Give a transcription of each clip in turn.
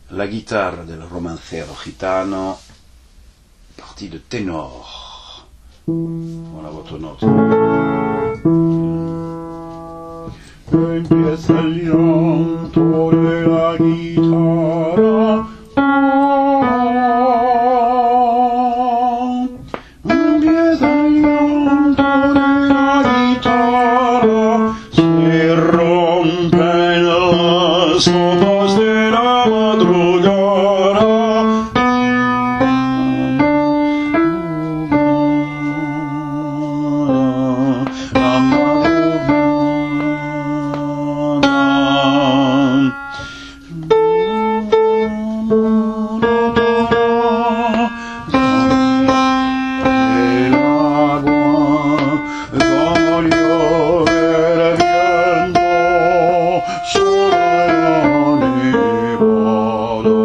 la guitare del romancero gitano, partie de ténor. Voilà votre note. Empieza el llanto de la guitarra. Empieza el llanto de la guitarra. Se rompen las copas de la madrugada. La madrugada. El agua con llover viento sobre la nevada.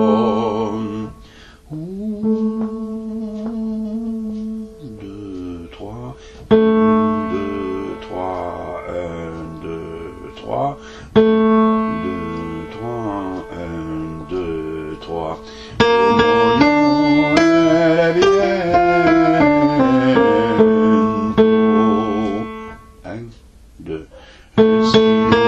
Deux, trois, un, deux, trois, un, deux, trois, deux, trois, un, deux, trois. Como llueve viento. Un, deux. El cielo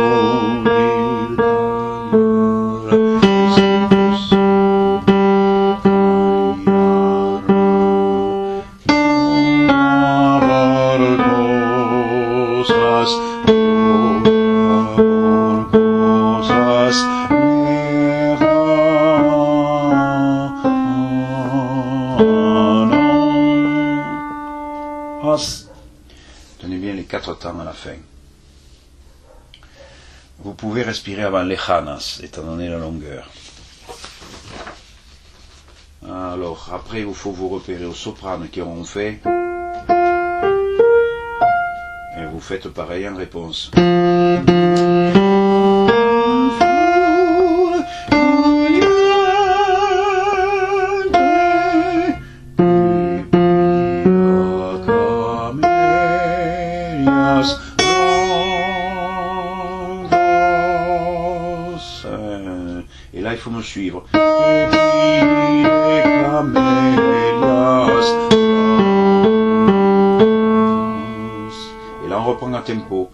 Tenez bien les 4 temps à la fin. Vous pouvez respirer avant lejanas, étant donné la longueur. Alors, après, il faut vous repérer aux sopranes qui auront fait. Et vous faites pareil en réponse. Et là, il faut me suivre. Et là, on reprend à tempo.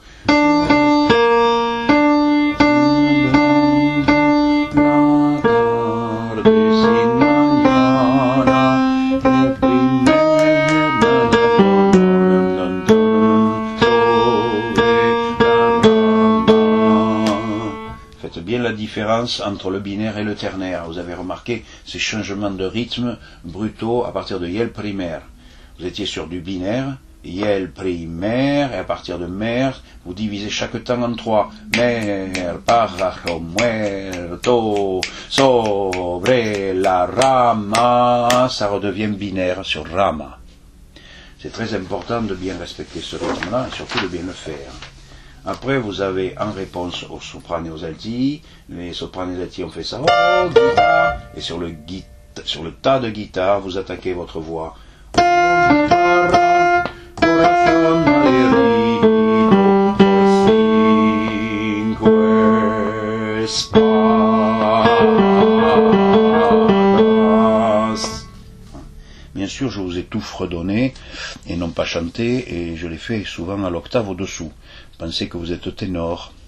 Faites bien la différence entre le binaire et le ternaire. Vous avez remarqué ces changements de rythme brutaux à partir de yel primaire. Vous étiez sur du binaire, yel primaire, et à partir de mer, vous divisez chaque temps en 3. Mer, pájaro, muerto, sobre la rama, ça redevient binaire sur rama. C'est très important de bien respecter ce rythme-là et surtout de bien le faire. Après, vous avez en réponse aux sopranes et aux altis, les sopranes et les altis ont fait ça, oh, guitare, et sur le tas de guitare, vous attaquez votre voix. Oh, guitarra, corazón malherido, cinco espadas. Bien sûr, je vous ai tout fredonné et non pas chanté, et je l'ai fait souvent à l'octave au-dessous. Pensez que vous êtes ténor.